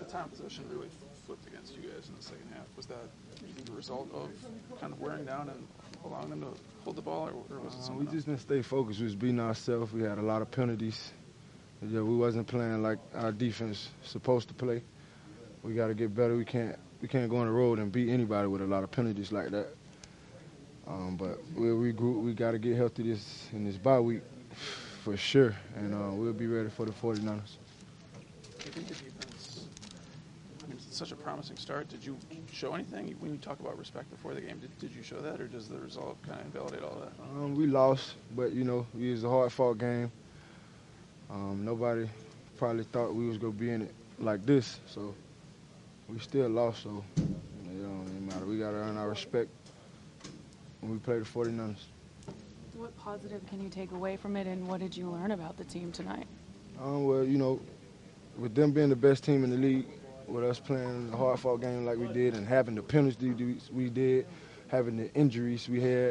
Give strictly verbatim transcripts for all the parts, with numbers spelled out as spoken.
time possession really flipped against you guys in the second half. Was that the result of kind of wearing down and allowing them to hold the ball, or, or was it something uh, We else? just didn't stay focused. We was beating ourselves. We had a lot of penalties. Yeah, we wasn't playing like our defense supposed to play. We got to get better. We can't we can't go on the road and beat anybody with a lot of penalties like that. Um, but we'll regroup. We got to get healthy this in this bye week for sure, and uh, we'll be ready for the forty-niners. Do you think the defense, I mean, it's such a promising start. Did you show anything when you talk about respect before the game? Did, did you show that, or does the result kind of invalidate all that? Um, we lost, but, you know, it was a hard-fought game. Um, nobody probably thought we was going to be in it like this, so we still lost, so you know, it don't even matter. We got to earn our respect when we play the forty-niners. What positive can you take away from it, and what did you learn about the team tonight? Um, well, you know, with them being the best team in the league, with us playing a hard-fought game like we did and having the penalties we did, having the injuries we had,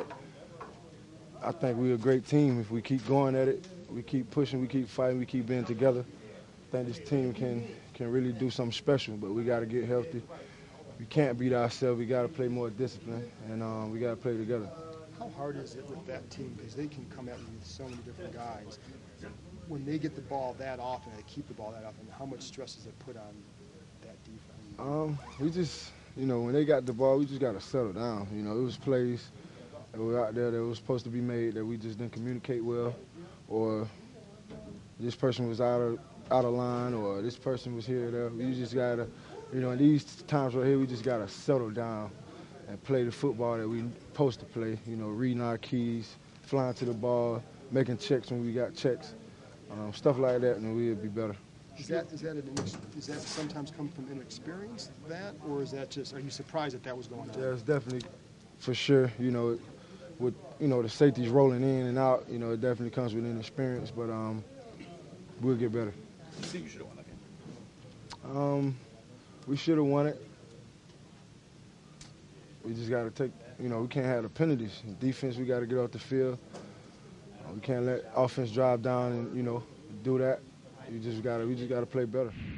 I think we're a great team. If we keep going at it, we keep pushing, we keep fighting, we keep being together, I think this team can, can really do something special, but we got to get healthy. We can't beat ourselves. We got to play more discipline, and um, we got to play together. How hard is it with that team? Because they can come at you with so many different guys. When they get the ball that often, they keep the ball that often, how much stress does it put on that defense? Um, we just, you know, when they got the ball, we just got to settle down. You know, it was plays that were out there that was supposed to be made that we just didn't communicate well, or this person was out of out of line, or this person was here or there. We just got to, you know, in these times right here, we just got to settle down and play the football that we supposed to play. You know, reading our keys, flying to the ball, making checks when we got checks, um, stuff like that, and we'll be better. Is that is that an does that sometimes come from inexperience, that, or is that just, are you surprised that that was going on? Yeah, it's definitely, for sure. You know, with you know the safeties rolling in and out, you know, it definitely comes with inexperience. But um, we'll get better. You think you should have won that game? Um, we should have won it. We just got to take, you know, we can't have the penalties. Defense, we got to get off the field. Uh, we can't let offense drive down and, you know, do that. You just got to, we just got to play better.